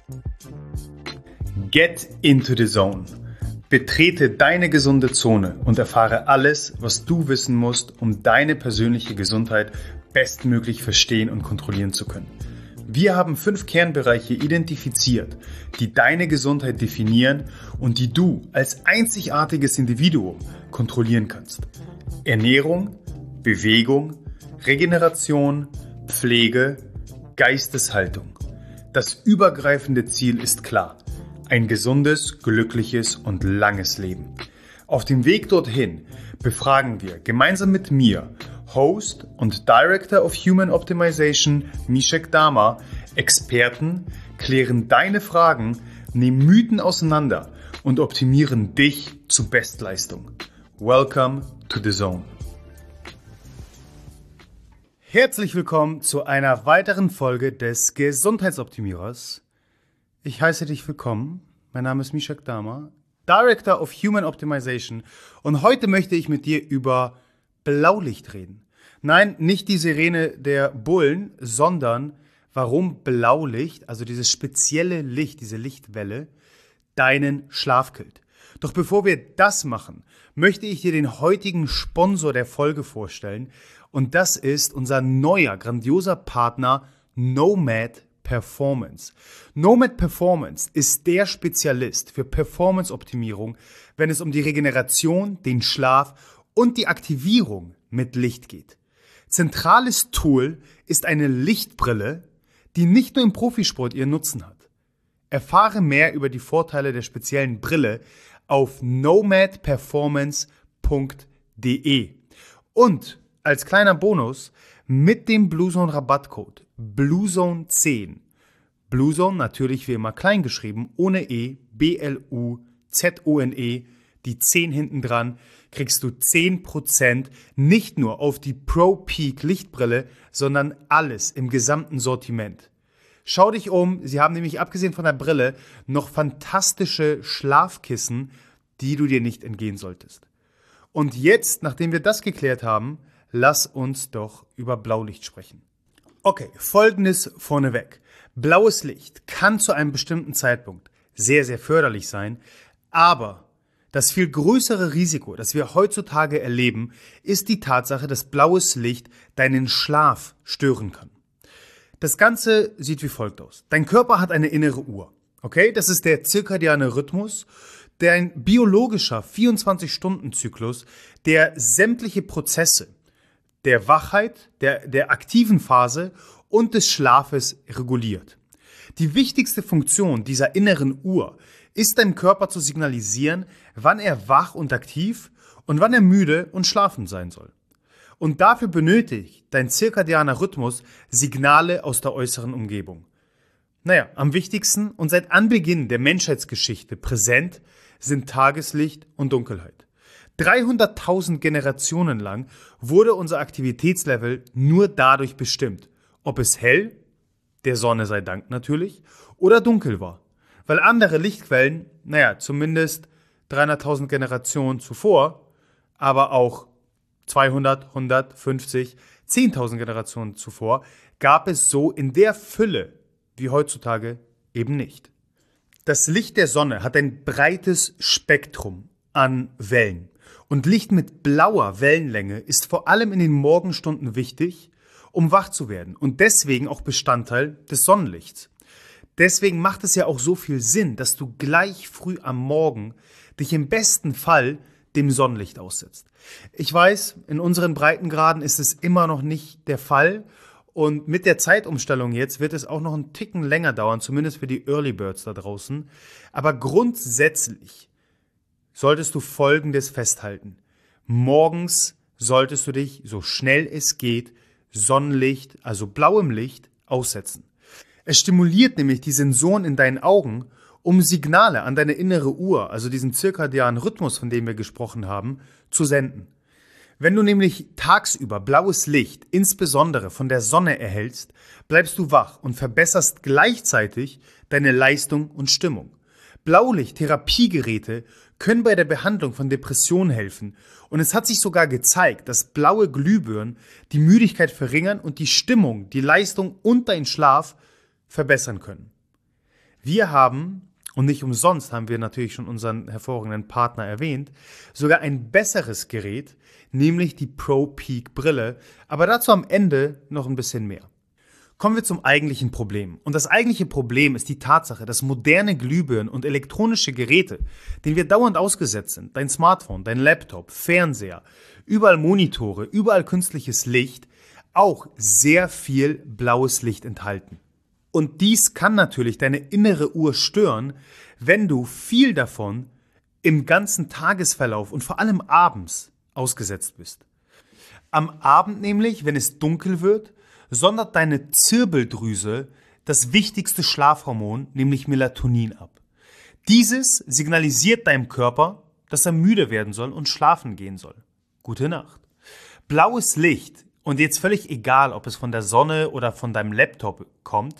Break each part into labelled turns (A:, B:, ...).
A: Get into the zone. Betrete deine gesunde Zone und erfahre alles, was du wissen musst, um deine persönliche Gesundheit bestmöglich verstehen und kontrollieren zu können. Wir haben 5 Kernbereiche identifiziert, die deine Gesundheit definieren und die du als einzigartiges Individuum kontrollieren kannst. Ernährung, Bewegung, Regeneration, Pflege, Geisteshaltung. Das übergreifende Ziel ist klar: ein gesundes, glückliches und langes Leben. Auf dem Weg dorthin befragen wir gemeinsam mit mir, Host und Director of Human Optimization Mishek Dama, Experten, klären deine Fragen, nehmen Mythen auseinander und optimieren dich zu Bestleistung. Welcome to the Zone. Herzlich willkommen zu einer weiteren Folge des Gesundheitsoptimierers. Ich heiße dich willkommen. Mein Name ist Mishek Dama, Director of Human Optimization, und heute möchte ich mit dir über Blaulicht reden. Nein, nicht die Sirene der Bullen, sondern warum Blaulicht, also dieses spezielle Licht, diese Lichtwelle, deinen Schlaf killt. Doch bevor wir das machen, möchte ich dir den heutigen Sponsor der Folge vorstellen, und das ist unser neuer, grandioser Partner Nomad Performance. Nomad Performance ist der Spezialist für Performance-Optimierung, wenn es um die Regeneration, den Schlaf und die Aktivierung mit Licht geht. Zentrales Tool ist eine Lichtbrille, die nicht nur im Profisport ihren Nutzen hat. Erfahre mehr über die Vorteile der speziellen Brille auf nomadperformance.de. Und als kleiner Bonus mit dem Bluezone Rabattcode Bluezone10. Bluezone natürlich wie immer klein geschrieben, ohne E, B-L-U-Z-O-N-E, die 10 hinten dran, kriegst du 10% nicht nur auf die Pro Peak Lichtbrille, sondern alles im gesamten Sortiment. Schau dich um, sie haben nämlich abgesehen von der Brille noch fantastische Schlafkissen, die du dir nicht entgehen solltest. Und jetzt, nachdem wir das geklärt haben, lass uns doch über Blaulicht sprechen. Okay, Folgendes vorneweg. Blaues Licht kann zu einem bestimmten Zeitpunkt sehr, sehr förderlich sein, aber das viel größere Risiko, das wir heutzutage erleben, ist die Tatsache, dass blaues Licht deinen Schlaf stören kann. Das Ganze sieht wie folgt aus. Dein Körper hat eine innere Uhr. Okay, das ist der zirkadiane Rhythmus, dein biologischer 24-Stunden-Zyklus, der sämtliche Prozesse der Wachheit, der aktiven Phase und des Schlafes reguliert. Die wichtigste Funktion dieser inneren Uhr ist, deinem Körper zu signalisieren, wann er wach und aktiv und wann er müde und schlafend sein soll. Und dafür benötigt dein zirkadianer Rhythmus Signale aus der äußeren Umgebung. Am wichtigsten und seit Anbeginn der Menschheitsgeschichte präsent sind Tageslicht und Dunkelheit. 300.000 Generationen lang wurde unser Aktivitätslevel nur dadurch bestimmt, ob es hell, der Sonne sei Dank natürlich, oder dunkel war. Weil andere Lichtquellen, zumindest 300.000 Generationen zuvor, aber auch 200, 150, 10.000 Generationen zuvor, gab es so in der Fülle wie heutzutage eben nicht. Das Licht der Sonne hat ein breites Spektrum an Wellen. Und Licht mit blauer Wellenlänge ist vor allem in den Morgenstunden wichtig, um wach zu werden und deswegen auch Bestandteil des Sonnenlichts. Deswegen macht es ja auch so viel Sinn, dass du gleich früh am Morgen dich im besten Fall dem Sonnenlicht aussetzt. Ich weiß, in unseren Breitengraden ist es immer noch nicht der Fall und mit der Zeitumstellung jetzt wird es auch noch einen Ticken länger dauern, zumindest für die Early Birds da draußen. Aber grundsätzlich solltest du Folgendes festhalten. Morgens solltest du dich, so schnell es geht, Sonnenlicht, also blauem Licht, aussetzen. Es stimuliert nämlich die Sensoren in deinen Augen, um Signale an deine innere Uhr, also diesen zirkadianen Rhythmus, von dem wir gesprochen haben, zu senden. Wenn du nämlich tagsüber blaues Licht, insbesondere von der Sonne, erhältst, bleibst du wach und verbesserst gleichzeitig deine Leistung und Stimmung. Blaulicht-Therapiegeräte können bei der Behandlung von Depressionen helfen und es hat sich sogar gezeigt, dass blaue Glühbirnen die Müdigkeit verringern und die Stimmung, die Leistung und deinen Schlaf verbessern können. Wir haben, und nicht umsonst haben wir natürlich schon unseren hervorragenden Partner erwähnt, sogar ein besseres Gerät, nämlich die Pro Peak Brille, aber dazu am Ende noch ein bisschen mehr. Kommen wir zum eigentlichen Problem. Und das eigentliche Problem ist die Tatsache, dass moderne Glühbirnen und elektronische Geräte, denen wir dauernd ausgesetzt sind, dein Smartphone, dein Laptop, Fernseher, überall Monitore, überall künstliches Licht, auch sehr viel blaues Licht enthalten. Und dies kann natürlich deine innere Uhr stören, wenn du viel davon im ganzen Tagesverlauf und vor allem abends ausgesetzt bist. Am Abend nämlich, wenn es dunkel wird, sondert deine Zirbeldrüse das wichtigste Schlafhormon, nämlich Melatonin, ab. Dieses signalisiert deinem Körper, dass er müde werden soll und schlafen gehen soll. Gute Nacht. Blaues Licht, und jetzt völlig egal, ob es von der Sonne oder von deinem Laptop kommt,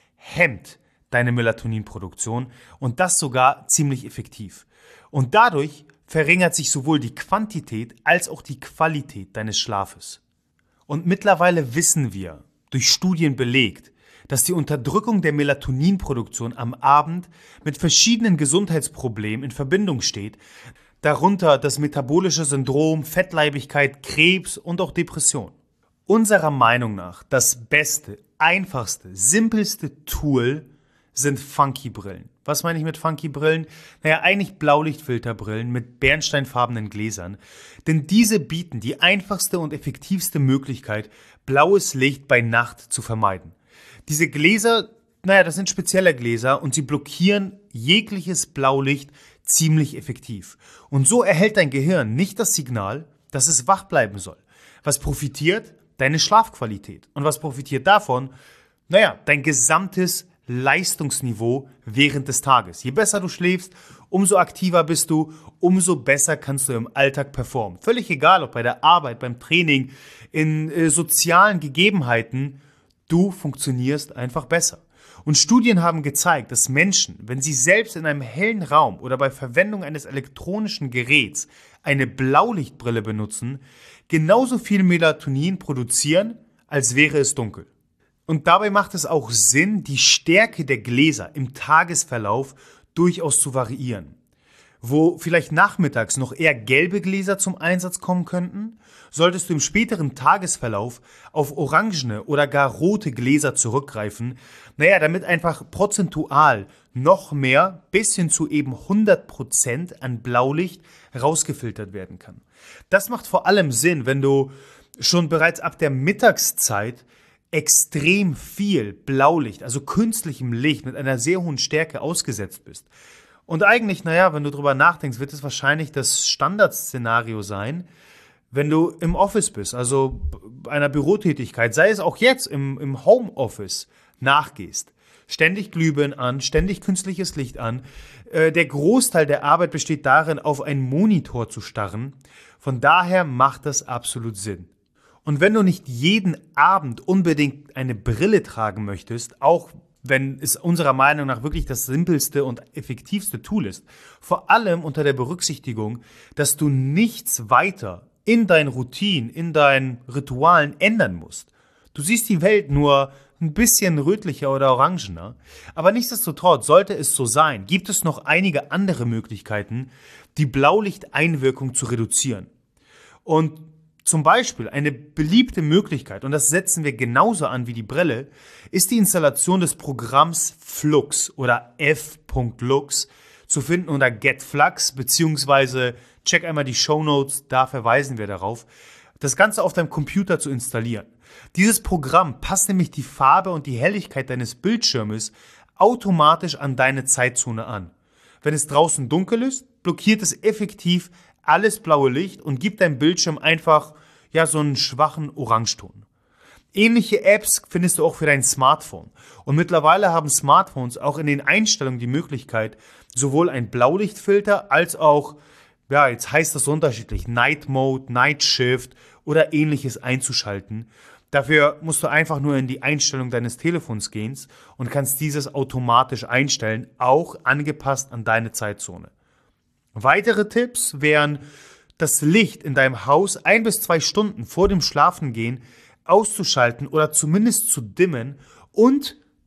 A: hemmt deine Melatoninproduktion und das sogar ziemlich effektiv. Und dadurch verringert sich sowohl die Quantität als auch die Qualität deines Schlafes. Und mittlerweile wissen wir, durch Studien belegt, dass die Unterdrückung der Melatoninproduktion am Abend mit verschiedenen Gesundheitsproblemen in Verbindung steht, darunter das metabolische Syndrom, Fettleibigkeit, Krebs und auch Depression. Unserer Meinung nach das beste, einfachste, simpelste Tool sind Funky-Brillen. Was meine ich mit Funky-Brillen? Naja, eigentlich Blaulichtfilterbrillen mit bernsteinfarbenen Gläsern. Denn diese bieten die einfachste und effektivste Möglichkeit, blaues Licht bei Nacht zu vermeiden. Diese Gläser, das sind spezielle Gläser und sie blockieren jegliches Blaulicht ziemlich effektiv. Und so erhält dein Gehirn nicht das Signal, dass es wach bleiben soll. Was profitiert? Deine Schlafqualität. Und was profitiert davon? Dein gesamtes Leistungsniveau während des Tages. Je besser du schläfst, umso aktiver bist du, umso besser kannst du im Alltag performen. Völlig egal, ob bei der Arbeit, beim Training, in sozialen Gegebenheiten, du funktionierst einfach besser. Und Studien haben gezeigt, dass Menschen, wenn sie selbst in einem hellen Raum oder bei Verwendung eines elektronischen Geräts eine Blaulichtbrille benutzen, genauso viel Melatonin produzieren, als wäre es dunkel. Und dabei macht es auch Sinn, die Stärke der Gläser im Tagesverlauf durchaus zu variieren. Wo vielleicht nachmittags noch eher gelbe Gläser zum Einsatz kommen könnten, solltest du im späteren Tagesverlauf auf orangene oder gar rote Gläser zurückgreifen, damit einfach prozentual noch mehr bis hin zu eben 100% an Blaulicht rausgefiltert werden kann. Das macht vor allem Sinn, wenn du schon bereits ab der Mittagszeit extrem viel Blaulicht, also künstlichem Licht mit einer sehr hohen Stärke ausgesetzt bist. Und eigentlich, wenn du drüber nachdenkst, wird es wahrscheinlich das Standardszenario sein, wenn du im Office bist, also einer Bürotätigkeit, sei es auch jetzt im Homeoffice, nachgehst. Ständig Glühbirnen an, ständig künstliches Licht an. Der Großteil der Arbeit besteht darin, auf einen Monitor zu starren. Von daher macht das absolut Sinn. Und wenn du nicht jeden Abend unbedingt eine Brille tragen möchtest, auch wenn es unserer Meinung nach wirklich das simpelste und effektivste Tool ist, vor allem unter der Berücksichtigung, dass du nichts weiter in deinen Routinen, in deinen Ritualen ändern musst. Du siehst die Welt nur ein bisschen rötlicher oder orangener, aber nichtsdestotrotz sollte es so sein, gibt es noch einige andere Möglichkeiten, die Blaulichteinwirkung zu reduzieren. Und zum Beispiel eine beliebte Möglichkeit, und das setzen wir genauso an wie die Brille, ist die Installation des Programms Flux oder f.lux zu finden unter GetFlux, beziehungsweise check einmal die Shownotes, da verweisen wir darauf, das Ganze auf deinem Computer zu installieren. Dieses Programm passt nämlich die Farbe und die Helligkeit deines Bildschirmes automatisch an deine Zeitzone an. Wenn es draußen dunkel ist, blockiert es effektiv alles blaue Licht und gibt deinem Bildschirm einfach so einen schwachen Orangeton. Ähnliche Apps findest du auch für dein Smartphone. Und mittlerweile haben Smartphones auch in den Einstellungen die Möglichkeit, sowohl ein Blaulichtfilter als auch, jetzt heißt das so unterschiedlich, Night Mode, Night Shift oder ähnliches einzuschalten. Dafür musst du einfach nur in die Einstellung deines Telefons gehen und kannst dieses automatisch einstellen, auch angepasst an deine Zeitzone. Weitere Tipps wären, das Licht in deinem Haus 1 bis 2 Stunden vor dem Schlafengehen auszuschalten oder zumindest zu dimmen und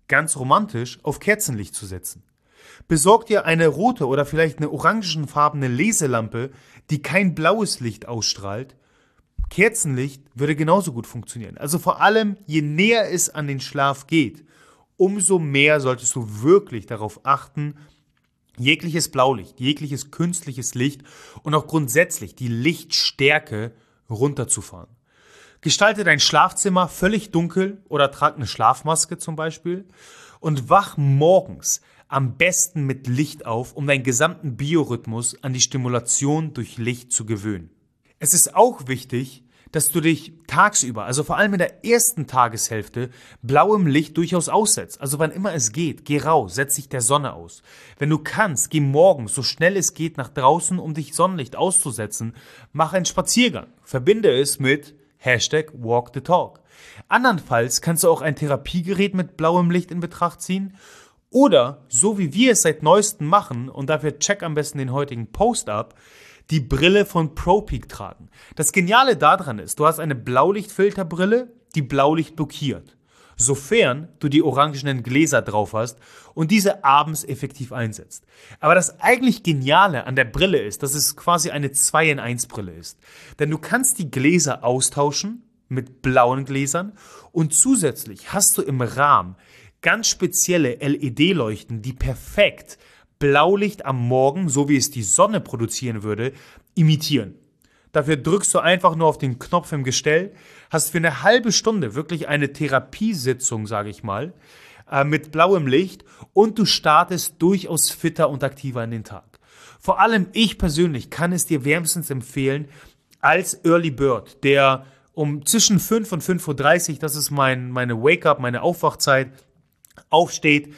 A: ganz romantisch, auf Kerzenlicht zu setzen. Besorg dir eine rote oder vielleicht eine orangenfarbene Leselampe, die kein blaues Licht ausstrahlt. Kerzenlicht würde genauso gut funktionieren. Also vor allem, je näher es an den Schlaf geht, umso mehr solltest du wirklich darauf achten, jegliches Blaulicht, jegliches künstliches Licht und auch grundsätzlich die Lichtstärke runterzufahren. Gestalte dein Schlafzimmer völlig dunkel oder trag eine Schlafmaske zum Beispiel und wach morgens am besten mit Licht auf, um deinen gesamten Biorhythmus an die Stimulation durch Licht zu gewöhnen. Es ist auch wichtig, dass du dich tagsüber, also vor allem in der ersten Tageshälfte, blauem Licht durchaus aussetzt. Also wann immer es geht, geh raus, setz dich der Sonne aus. Wenn du kannst, geh morgens so schnell es geht nach draußen, um dich Sonnenlicht auszusetzen. Mach einen Spaziergang. Verbinde es mit #WalkTheTalk. Andernfalls kannst du auch ein Therapiegerät mit blauem Licht in Betracht ziehen. Oder, so wie wir es seit neuestem machen, und dafür check am besten den heutigen Post ab, die Brille von ProPeak tragen. Das Geniale daran ist, du hast eine Blaulichtfilterbrille, die Blaulicht blockiert, sofern du die orangenen Gläser drauf hast und diese abends effektiv einsetzt. Aber das eigentlich Geniale an der Brille ist, dass es quasi eine 2-in-1-Brille ist. Denn du kannst die Gläser austauschen mit blauen Gläsern und zusätzlich hast du im Rahmen ganz spezielle LED-Leuchten, die perfekt Blaulicht am Morgen, so wie es die Sonne produzieren würde, imitieren. Dafür drückst du einfach nur auf den Knopf im Gestell, hast für eine halbe Stunde wirklich eine Therapiesitzung, sage ich mal, mit blauem Licht und du startest durchaus fitter und aktiver in den Tag. Vor allem ich persönlich kann es dir wärmstens empfehlen als Early Bird, der um zwischen 5 und 5:30 Uhr, das ist meine Wake-up, meine Aufwachzeit, aufsteht.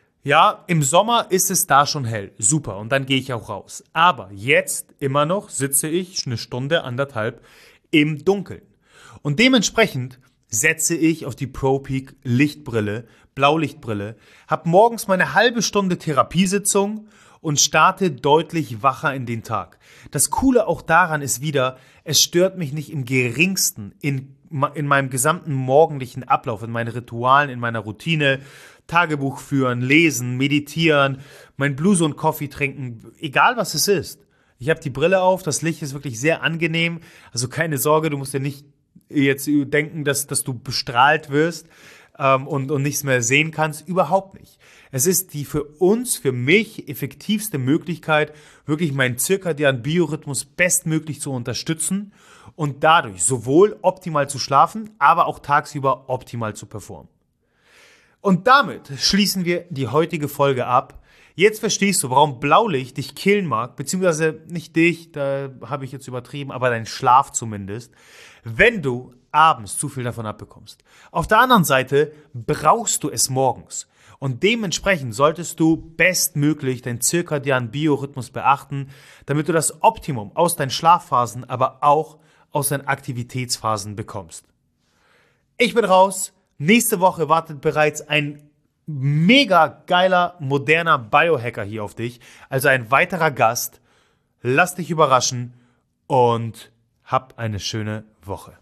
A: Ja, im Sommer ist es da schon hell. Super. Und dann gehe ich auch raus. Aber jetzt immer noch sitze ich eine Stunde, anderthalb im Dunkeln. Und dementsprechend setze ich auf die ProPeak Lichtbrille, Blaulichtbrille, habe morgens meine halbe Stunde Therapiesitzung und starte deutlich wacher in den Tag. Das Coole auch daran ist wieder, es stört mich nicht im geringsten in meinem gesamten morgendlichen Ablauf, in meinen Ritualen, in meiner Routine, Tagebuch führen, lesen, meditieren, mein Blues und Coffee trinken, egal was es ist. Ich habe die Brille auf, das Licht ist wirklich sehr angenehm, also keine Sorge, du musst dir nicht jetzt denken, dass du bestrahlt wirst und nichts mehr sehen kannst, überhaupt nicht. Es ist die für mich effektivste Möglichkeit, wirklich meinen zirkadianen Biorhythmus bestmöglich zu unterstützen und dadurch sowohl optimal zu schlafen, aber auch tagsüber optimal zu performen. Und damit schließen wir die heutige Folge ab. Jetzt verstehst du, warum Blaulicht dich killen mag, beziehungsweise nicht dich, da habe ich jetzt übertrieben, aber deinen Schlaf zumindest, wenn du abends zu viel davon abbekommst. Auf der anderen Seite brauchst du es morgens. Und dementsprechend solltest du bestmöglich deinen zirkadianen Biorhythmus beachten, damit du das Optimum aus deinen Schlafphasen, aber auch aus deinen Aktivitätsphasen bekommst. Ich bin raus. Nächste Woche wartet bereits ein mega geiler, moderner Biohacker hier auf dich. Also ein weiterer Gast. Lass dich überraschen und hab eine schöne Woche.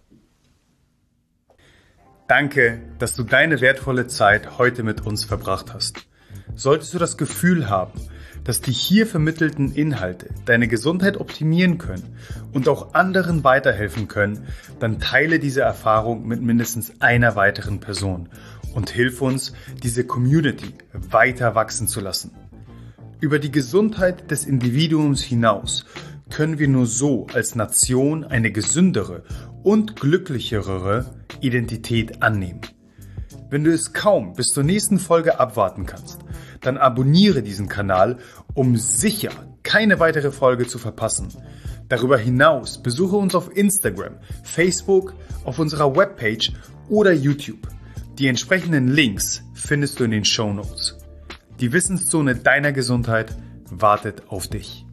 A: Danke, dass du deine wertvolle Zeit heute mit uns verbracht hast. Solltest du das Gefühl haben, dass die hier vermittelten Inhalte deine Gesundheit optimieren können und auch anderen weiterhelfen können, dann teile diese Erfahrung mit mindestens einer weiteren Person und hilf uns, diese Community weiter wachsen zu lassen. Über die Gesundheit des Individuums hinaus können wir nur so als Nation eine gesündere und glücklichere Identität annehmen. Wenn du es kaum bis zur nächsten Folge abwarten kannst, dann abonniere diesen Kanal, um sicher keine weitere Folge zu verpassen. Darüber hinaus besuche uns auf Instagram, Facebook, auf unserer Webpage oder YouTube. Die entsprechenden Links findest du in den Shownotes. Die Wissenszone deiner Gesundheit wartet auf dich.